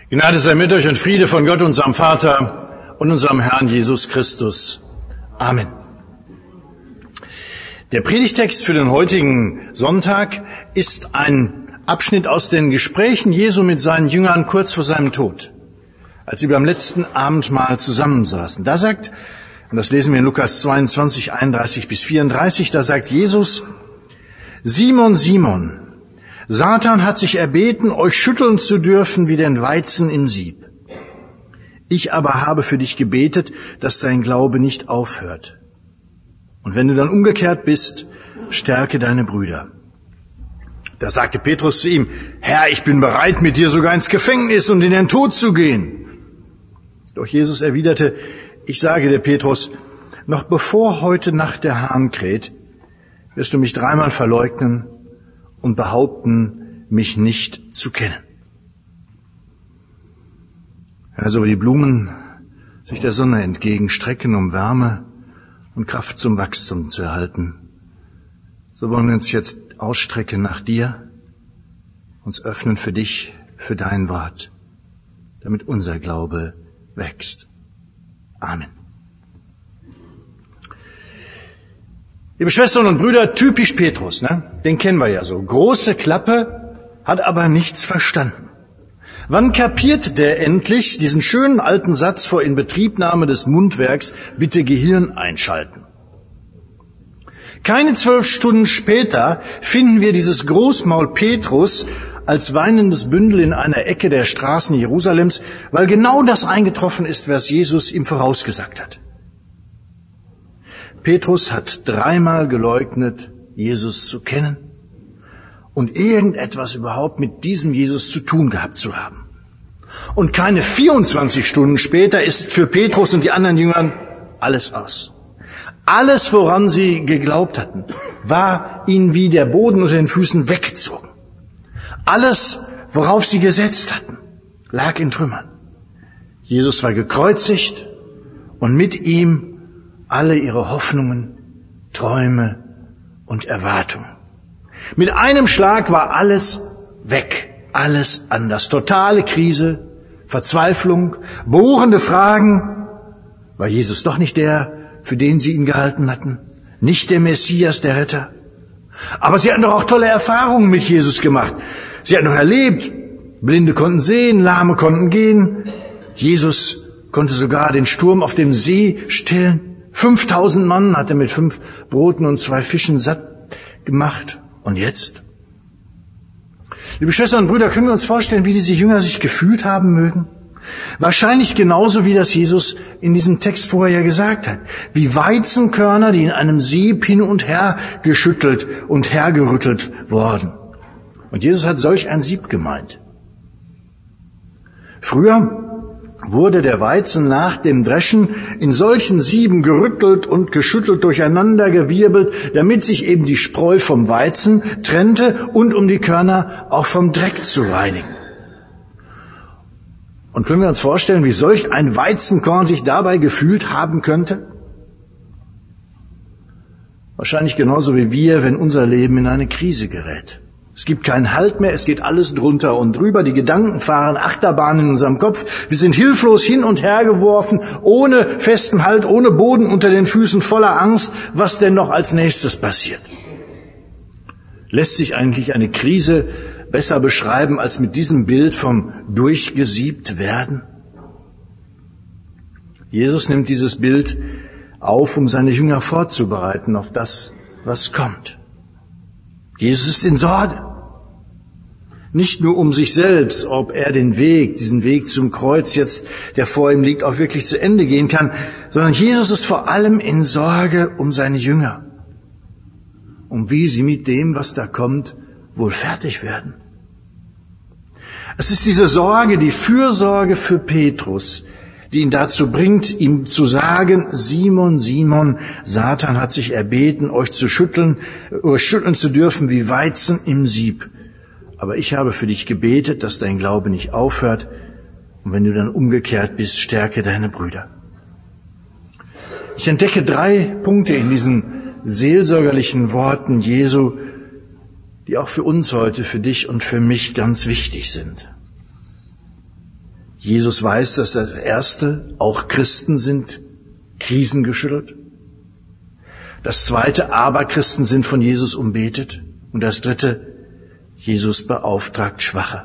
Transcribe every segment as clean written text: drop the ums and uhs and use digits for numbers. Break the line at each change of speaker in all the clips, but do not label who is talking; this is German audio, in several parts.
Gnade sei mit euch und Friede von Gott, unserem Vater und unserem Herrn Jesus Christus. Amen. Der Predigtext für den heutigen Sonntag ist ein Abschnitt aus den Gesprächen Jesu mit seinen Jüngern kurz vor seinem Tod, als sie beim letzten Abendmahl zusammensaßen. Da sagt, und das lesen wir in Lukas 22, 31 bis 34, da sagt Jesus: Simon, Simon, Satan hat sich erbeten, euch schütteln zu dürfen wie den Weizen im Sieb. Ich aber habe für dich gebetet, dass dein Glaube nicht aufhört. Und wenn du dann umgekehrt bist, stärke deine Brüder. Da sagte Petrus zu ihm: Herr, ich bin bereit, mit dir sogar ins Gefängnis und in den Tod zu gehen. Doch Jesus erwiderte: Ich sage dir, Petrus, noch bevor heute Nacht der Hahn kräht, wirst du mich 3-mal verleugnen und behaupten, mich nicht zu kennen. Also wie die Blumen sich der Sonne entgegenstrecken, um Wärme und Kraft zum Wachstum zu erhalten, so wollen wir uns jetzt ausstrecken nach dir, uns öffnen für dich, für dein Wort, damit unser Glaube wächst. Amen. Liebe Schwestern und Brüder, typisch Petrus, ne? Den kennen wir ja so. Große Klappe, hat aber nichts verstanden. Wann kapiert der endlich diesen schönen alten Satz vor Inbetriebnahme des Mundwerks: Bitte Gehirn einschalten? Keine 12 Stunden später finden wir dieses Großmaul Petrus als weinendes Bündel in einer Ecke der Straßen Jerusalems, weil genau das eingetroffen ist, was Jesus ihm vorausgesagt hat. Petrus hat 3-mal geleugnet, Jesus zu kennen und irgendetwas überhaupt mit diesem Jesus zu tun gehabt zu haben. Und keine 24 Stunden später ist für Petrus und die anderen Jüngern alles aus. Alles, woran sie geglaubt hatten, war ihnen wie der Boden unter den Füßen weggezogen. Alles, worauf sie gesetzt hatten, lag in Trümmern. Jesus war gekreuzigt und mit ihm alle ihre Hoffnungen, Träume und Erwartungen. Mit einem Schlag war alles weg, alles anders. Totale Krise, Verzweiflung, bohrende Fragen. War Jesus doch nicht der, für den sie ihn gehalten hatten? Nicht der Messias, der Retter? Aber sie hatten doch auch tolle Erfahrungen mit Jesus gemacht. Sie hatten doch erlebt, Blinde konnten sehen, Lahme konnten gehen. Jesus konnte sogar den Sturm auf dem See stillen. 5000 Mann hat er mit 5 Broten und 2 Fischen satt gemacht. Und jetzt? Liebe Schwestern und Brüder, können wir uns vorstellen, wie diese Jünger sich gefühlt haben mögen? Wahrscheinlich genauso, wie das Jesus in diesem Text vorher gesagt hat. Wie Weizenkörner, die in einem Sieb hin und her geschüttelt und hergerüttelt wurden. Und Jesus hat solch ein Sieb gemeint. Früher wurde der Weizen nach dem Dreschen in solchen Sieben gerüttelt und geschüttelt, durcheinander gewirbelt, damit sich eben die Spreu vom Weizen trennte und um die Körner auch vom Dreck zu reinigen. Und können wir uns vorstellen, wie solch ein Weizenkorn sich dabei gefühlt haben könnte? Wahrscheinlich genauso wie wir, wenn unser Leben in eine Krise gerät. Es gibt keinen Halt mehr, es geht alles drunter und drüber, die Gedanken fahren Achterbahn in unserem Kopf, wir sind hilflos hin und her geworfen, ohne festen Halt, ohne Boden unter den Füßen, voller Angst, was denn noch als nächstes passiert. Lässt sich eigentlich eine Krise besser beschreiben als mit diesem Bild vom durchgesiebt werden? Jesus nimmt dieses Bild auf, um seine Jünger vorzubereiten auf das, was kommt. Jesus ist in Sorge. Nicht nur um sich selbst, ob er diesen Weg zum Kreuz jetzt, der vor ihm liegt, auch wirklich zu Ende gehen kann, sondern Jesus ist vor allem in Sorge um seine Jünger. Um wie sie mit dem, was da kommt, wohl fertig werden. Es ist diese Sorge, die Fürsorge für Petrus, die ihn dazu bringt, ihm zu sagen: Simon, Simon, Satan hat sich erbeten, euch schütteln zu dürfen wie Weizen im Sieb. Aber ich habe für dich gebetet, dass dein Glaube nicht aufhört. Und wenn du dann umgekehrt bist, stärke deine Brüder. Ich entdecke 3 Punkte in diesen seelsorgerlichen Worten Jesu, die auch für uns heute, für dich und für mich ganz wichtig sind. Jesus weiß, dass das Erste, auch Christen sind krisengeschüttelt. Das Zweite, aber Christen sind von Jesus umbetet. Und das Dritte, Jesus beauftragt Schwache.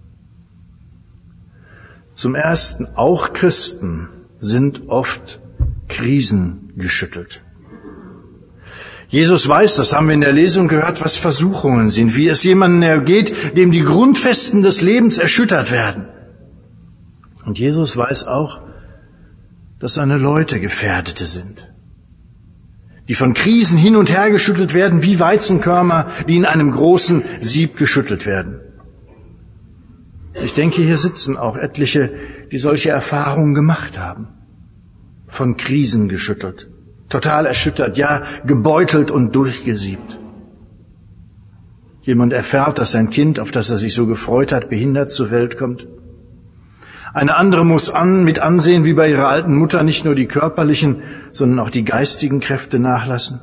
Zum Ersten, auch Christen sind oft krisengeschüttelt. Jesus weiß, das haben wir in der Lesung gehört, was Versuchungen sind, wie es jemandem ergeht, dem die Grundfesten des Lebens erschüttert werden. Und Jesus weiß auch, dass seine Leute Gefährdete sind, die von Krisen hin und her geschüttelt werden, wie Weizenkörner, die in einem großen Sieb geschüttelt werden. Ich denke, hier sitzen auch etliche, die solche Erfahrungen gemacht haben, von Krisen geschüttelt, total erschüttert, ja, gebeutelt und durchgesiebt. Jemand erfährt, dass sein Kind, auf das er sich so gefreut hat, behindert zur Welt kommt. Eine andere muss mit ansehen, wie bei ihrer alten Mutter nicht nur die körperlichen, sondern auch die geistigen Kräfte nachlassen.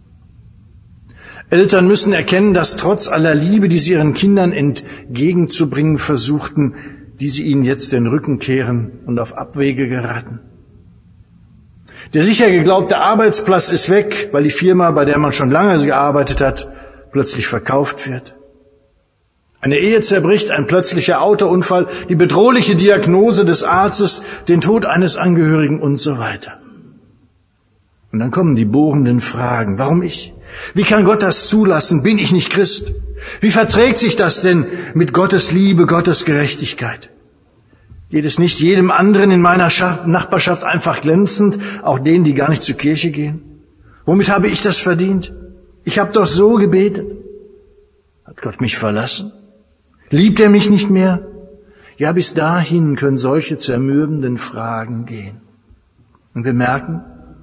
Eltern müssen erkennen, dass trotz aller Liebe, die sie ihren Kindern entgegenzubringen versuchten, diese ihnen jetzt den Rücken kehren und auf Abwege geraten. Der sicher geglaubte Arbeitsplatz ist weg, weil die Firma, bei der man schon lange gearbeitet hat, plötzlich verkauft wird. Eine Ehe zerbricht, ein plötzlicher Autounfall, die bedrohliche Diagnose des Arztes, den Tod eines Angehörigen und so weiter. Und dann kommen die bohrenden Fragen. Warum ich? Wie kann Gott das zulassen? Bin ich nicht Christ? Wie verträgt sich das denn mit Gottes Liebe, Gottes Gerechtigkeit? Geht es nicht jedem anderen in meiner Nachbarschaft einfach glänzend, auch denen, die gar nicht zur Kirche gehen? Womit habe ich das verdient? Ich habe doch so gebetet. Hat Gott mich verlassen? Liebt er mich nicht mehr? Ja, bis dahin können solche zermürbenden Fragen gehen. Und wir merken,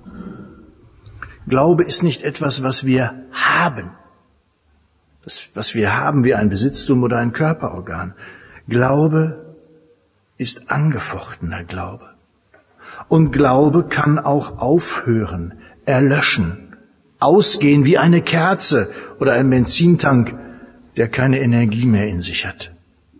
Glaube ist nicht etwas, was wir haben. Das, was wir haben, wie ein Besitztum oder ein Körperorgan. Glaube ist angefochtener Glaube. Und Glaube kann auch aufhören, erlöschen, ausgehen wie eine Kerze oder ein Benzintank, der keine Energie mehr in sich hat.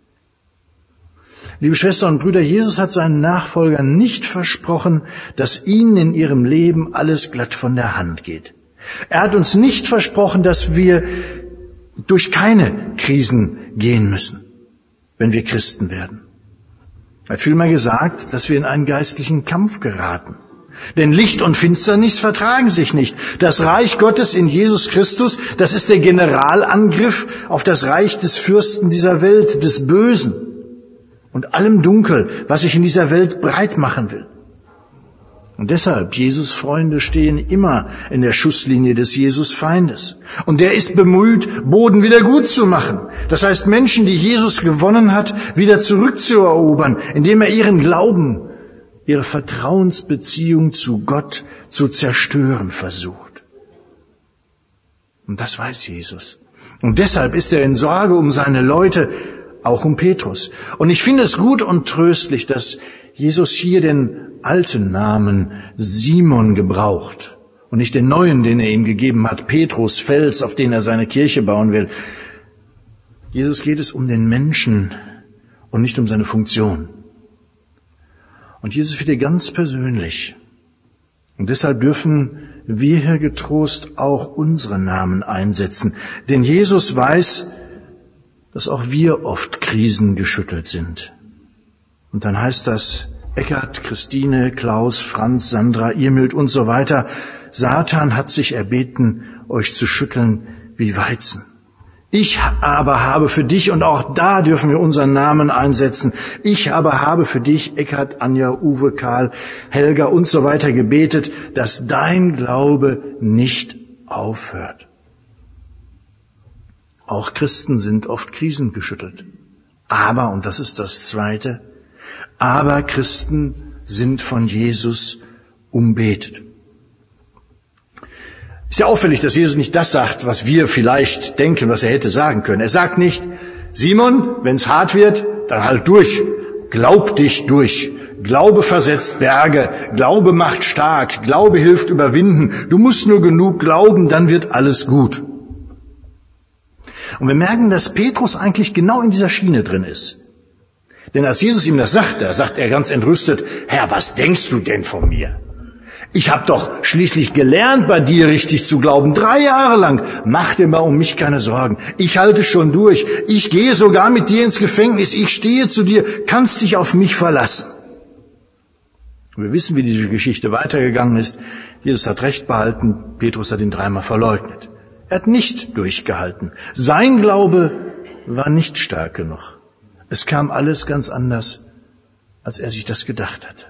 Liebe Schwestern und Brüder, Jesus hat seinen Nachfolgern nicht versprochen, dass ihnen in ihrem Leben alles glatt von der Hand geht. Er hat uns nicht versprochen, dass wir durch keine Krisen gehen müssen, wenn wir Christen werden. Er hat vielmehr gesagt, dass wir in einen geistlichen Kampf geraten. Denn Licht und Finsternis vertragen sich nicht. Das Reich Gottes in Jesus Christus, das ist der Generalangriff auf das Reich des Fürsten dieser Welt, des Bösen und allem Dunkel, was sich in dieser Welt breit machen will. Und deshalb, Jesus Freunde stehen immer in der Schusslinie des Jesus Feindes. Und der ist bemüht, Boden wieder gut zu machen. Das heißt, Menschen, die Jesus gewonnen hat, wieder zurückzuerobern, indem er ihren Glauben, ihre Vertrauensbeziehung zu Gott zu zerstören versucht. Und das weiß Jesus. Und deshalb ist er in Sorge um seine Leute, auch um Petrus. Und ich finde es gut und tröstlich, dass Jesus hier den alten Namen Simon gebraucht und nicht den neuen, den er ihm gegeben hat, Petrus, Fels, auf den er seine Kirche bauen will. Jesus geht es um den Menschen und nicht um seine Funktion. Und Jesus wird hier ganz persönlich. Und deshalb dürfen wir hier getrost auch unsere Namen einsetzen. Denn Jesus weiß, dass auch wir oft krisengeschüttelt sind. Und dann heißt das, Eckart, Christine, Klaus, Franz, Sandra, Irmhild und so weiter, Satan hat sich erbeten, euch zu schütteln wie Weizen. Ich aber habe für dich, und auch da dürfen wir unseren Namen einsetzen, ich aber habe für dich, Eckart, Anja, Uwe, Karl, Helga und so weiter gebetet, dass dein Glaube nicht aufhört. Auch Christen sind oft krisengeschüttelt. Aber, und das ist das Zweite, aber Christen sind von Jesus umbetet. Ist ja auffällig, dass Jesus nicht das sagt, was wir vielleicht denken, was er hätte sagen können. Er sagt nicht, Simon, wenn's hart wird, dann halt durch. Glaub dich durch. Glaube versetzt Berge. Glaube macht stark. Glaube hilft überwinden. Du musst nur genug glauben, dann wird alles gut. Und wir merken, dass Petrus eigentlich genau in dieser Schiene drin ist. Denn als Jesus ihm das sagte, sagt er ganz entrüstet, Herr, was denkst du denn von mir? Ich habe doch schließlich gelernt, bei dir richtig zu glauben, 3 Jahre lang. Mach dir mal um mich keine Sorgen. Ich halte schon durch. Ich gehe sogar mit dir ins Gefängnis. Ich stehe zu dir. Kannst dich auf mich verlassen. Wir wissen, wie diese Geschichte weitergegangen ist. Jesus hat Recht behalten. Petrus hat ihn 3-mal verleugnet. Er hat nicht durchgehalten. Sein Glaube war nicht stark genug. Es kam alles ganz anders, als er sich das gedacht hatte.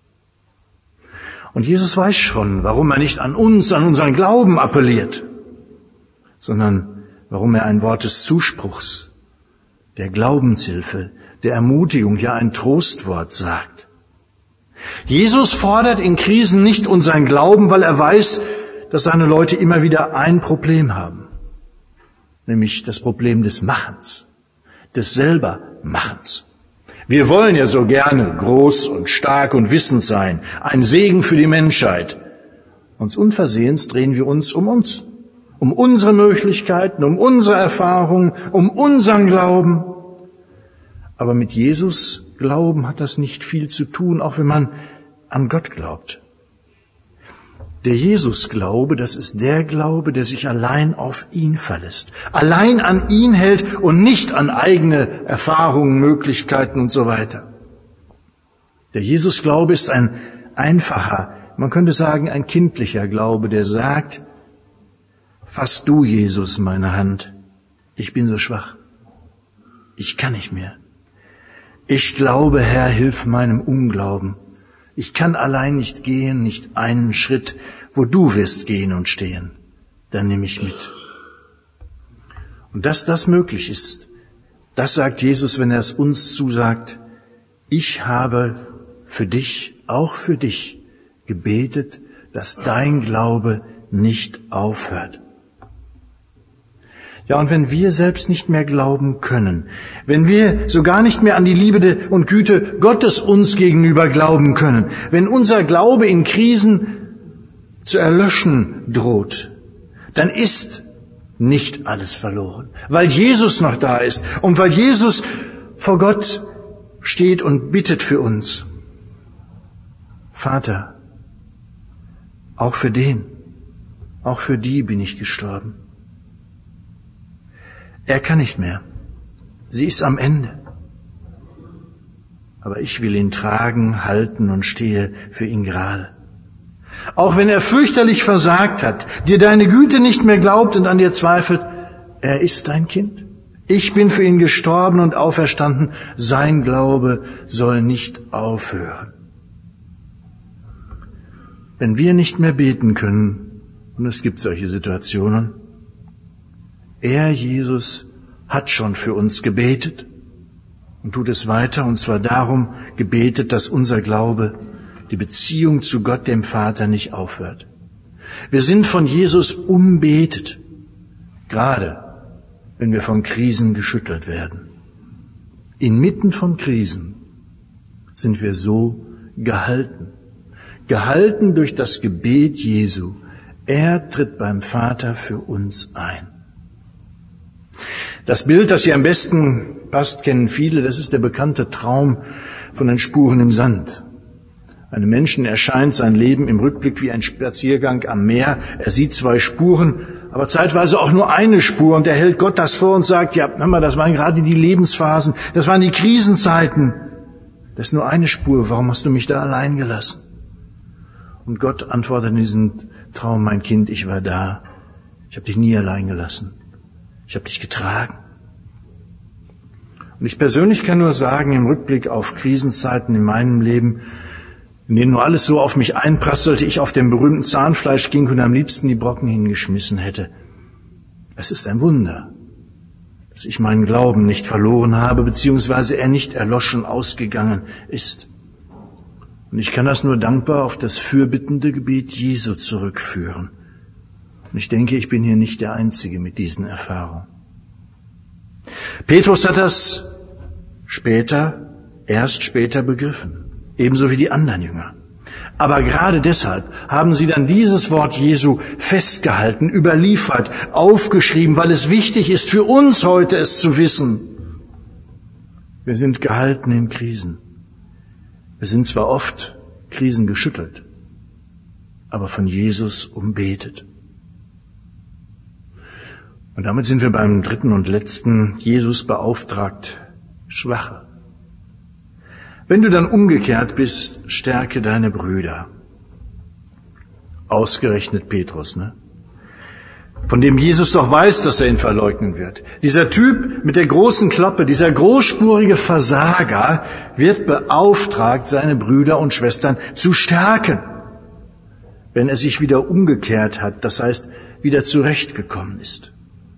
Und Jesus weiß schon, warum er nicht an uns, an unseren Glauben appelliert, sondern warum er ein Wort des Zuspruchs, der Glaubenshilfe, der Ermutigung, ja ein Trostwort sagt. Jesus fordert in Krisen nicht unseren Glauben, weil er weiß, dass seine Leute immer wieder ein Problem haben, nämlich das Problem des Machens, des Selbermachens. Wir wollen ja so gerne groß und stark und wissend sein, ein Segen für die Menschheit. Und unversehens drehen wir uns, um unsere Möglichkeiten, um unsere Erfahrungen, um unseren Glauben. Aber mit Jesus Glauben hat das nicht viel zu tun, auch wenn man an Gott glaubt. Der Jesus-Glaube, das ist der Glaube, der sich allein auf ihn verlässt, allein an ihn hält und nicht an eigene Erfahrungen, Möglichkeiten und so weiter. Der Jesus-Glaube ist ein einfacher, man könnte sagen ein kindlicher Glaube, der sagt, fass du, Jesus, meine Hand, ich bin so schwach, ich kann nicht mehr. Ich glaube, Herr, hilf meinem Unglauben. Ich kann allein nicht gehen, nicht einen Schritt, wo du wirst gehen und stehen. Dann nimm mich mit. Und dass das möglich ist, das sagt Jesus, wenn er es uns zusagt. Ich habe für dich, auch für dich, gebetet, dass dein Glaube nicht aufhört. Ja, und wenn wir selbst nicht mehr glauben können, wenn wir sogar nicht mehr an die Liebe und Güte Gottes uns gegenüber glauben können, wenn unser Glaube in Krisen zu erlöschen droht, dann ist nicht alles verloren, weil Jesus noch da ist und weil Jesus vor Gott steht und bittet für uns. Vater, auch für den, auch für die bin ich gestorben. Er kann nicht mehr. Sie ist am Ende. Aber ich will ihn tragen, halten und stehe für ihn gerade. Auch wenn er fürchterlich versagt hat, dir deine Güte nicht mehr glaubt und an dir zweifelt, er ist dein Kind. Ich bin für ihn gestorben und auferstanden. Sein Glaube soll nicht aufhören. Wenn wir nicht mehr beten können, und es gibt solche Situationen, er, Jesus, hat schon für uns gebetet und tut es weiter, und zwar darum gebetet, dass unser Glaube, die Beziehung zu Gott, dem Vater, nicht aufhört. Wir sind von Jesus umbetet, gerade wenn wir von Krisen geschüttelt werden. Inmitten von Krisen sind wir so gehalten. Gehalten durch das Gebet Jesu. Er tritt beim Vater für uns ein. Das Bild, das hier am besten passt, kennen viele, das ist der bekannte Traum von den Spuren im Sand. Einem Menschen erscheint sein Leben im Rückblick wie ein Spaziergang am Meer. Er sieht 2 Spuren, aber zeitweise auch nur eine Spur, und er hält Gott das vor und sagt, ja, hör mal, das waren gerade die Lebensphasen, das waren die Krisenzeiten. Das ist nur eine Spur, warum hast du mich da allein gelassen? Und Gott antwortet in diesem Traum, mein Kind, ich war da, ich habe dich nie allein gelassen. Ich habe dich getragen. Und ich persönlich kann nur sagen, im Rückblick auf Krisenzeiten in meinem Leben, in denen nur alles so auf mich einprasselte, ich auf dem berühmten Zahnfleisch ging und am liebsten die Brocken hingeschmissen hätte. Es ist ein Wunder, dass ich meinen Glauben nicht verloren habe, beziehungsweise er nicht erloschen ausgegangen ist. Und ich kann das nur dankbar auf das fürbittende Gebet Jesu zurückführen. Und ich denke, ich bin hier nicht der Einzige mit diesen Erfahrungen. Petrus hat das erst später begriffen, ebenso wie die anderen Jünger. Aber gerade deshalb haben sie dann dieses Wort Jesu festgehalten, überliefert, aufgeschrieben, weil es wichtig ist für uns heute, es zu wissen. Wir sind gehalten in Krisen. Wir sind zwar oft krisengeschüttelt, aber von Jesus umbetet. Und damit sind wir beim dritten und letzten. Jesus beauftragt Schwache. Wenn du dann umgekehrt bist, stärke deine Brüder. Ausgerechnet Petrus, ne? Von dem Jesus doch weiß, dass er ihn verleugnen wird. Dieser Typ mit der großen Klappe, dieser großspurige Versager wird beauftragt, seine Brüder und Schwestern zu stärken, wenn er sich wieder umgekehrt hat, das heißt, wieder zurechtgekommen ist.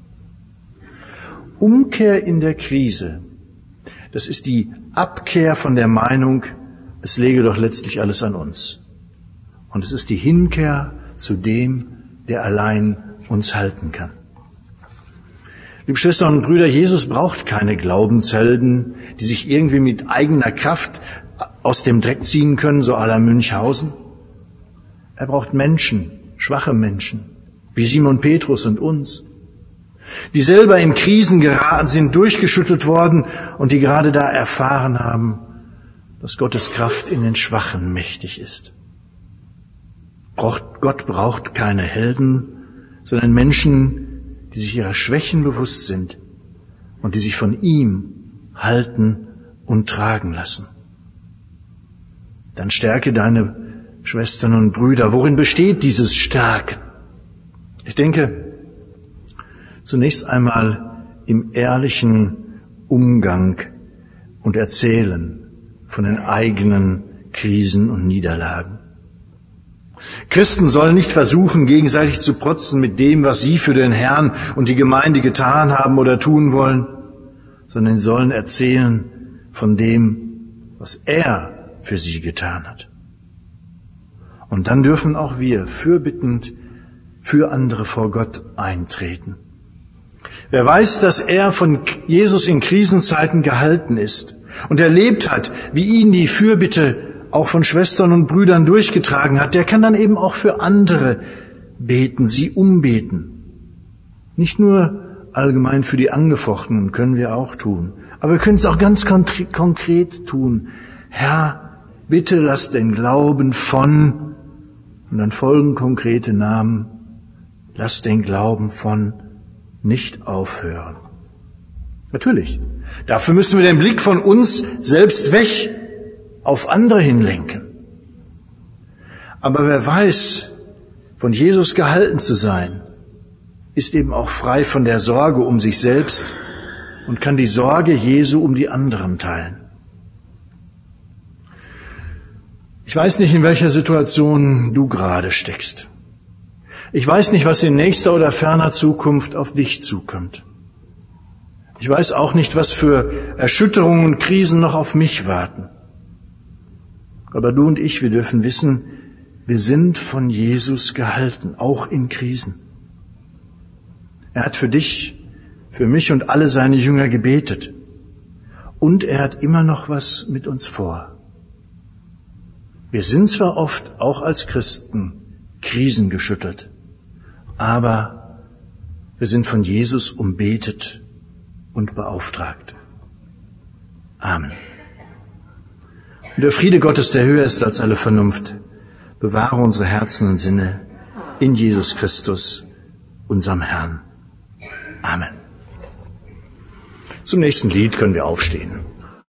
Umkehr in der Krise, das ist die Abkehr von der Meinung, es läge doch letztlich alles an uns. Und es ist die Hinkehr zu dem, der allein uns halten kann. Liebe Schwestern und Brüder, Jesus braucht keine Glaubenshelden, die sich irgendwie mit eigener Kraft aus dem Dreck ziehen können, so à la Münchhausen. Er braucht Menschen, schwache Menschen, wie Simon Petrus und uns, die selber in Krisen geraten sind, durchgeschüttelt worden und die gerade da erfahren haben, dass Gottes Kraft in den Schwachen mächtig ist. Gott braucht keine Helden, sondern Menschen, die sich ihrer Schwächen bewusst sind und die sich von ihm halten und tragen lassen. Dann stärke deine Schwestern und Brüder. Worin besteht dieses Stärken? Ich denke, zunächst einmal im ehrlichen Umgang und Erzählen von den eigenen Krisen und Niederlagen. Christen sollen nicht versuchen, gegenseitig zu protzen mit dem, was sie für den Herrn und die Gemeinde getan haben oder tun wollen, sondern sie sollen erzählen von dem, was er für sie getan hat. Und dann dürfen auch wir fürbittend für andere vor Gott eintreten. Wer weiß, dass er von Jesus in Krisenzeiten gehalten ist und erlebt hat, wie ihn die Fürbitte auch von Schwestern und Brüdern durchgetragen hat, der kann dann eben auch für andere beten, sie umbeten. Nicht nur allgemein für die Angefochtenen, können wir auch tun, aber wir können es auch ganz konkret tun. Herr, bitte lass den Glauben von, und dann folgen konkrete Namen, lass den Glauben von nicht aufhören. Natürlich, dafür müssen wir den Blick von uns selbst weg auf andere hinlenken. Aber wer weiß, von Jesus gehalten zu sein, ist eben auch frei von der Sorge um sich selbst und kann die Sorge Jesu um die anderen teilen. Ich weiß nicht, in welcher Situation du gerade steckst. Ich weiß nicht, was in nächster oder ferner Zukunft auf dich zukommt. Ich weiß auch nicht, was für Erschütterungen und Krisen noch auf mich warten. Aber du und ich, wir dürfen wissen, wir sind von Jesus gehalten, auch in Krisen. Er hat für dich, für mich und alle seine Jünger gebetet. Und er hat immer noch was mit uns vor. Wir sind zwar oft, auch als Christen, krisengeschüttelt, aber wir sind von Jesus umbetet und beauftragt. Amen. Und der Friede Gottes, der höher ist als alle Vernunft, bewahre unsere Herzen und Sinne in Jesus Christus, unserem Herrn. Amen. Zum nächsten Lied können wir aufstehen.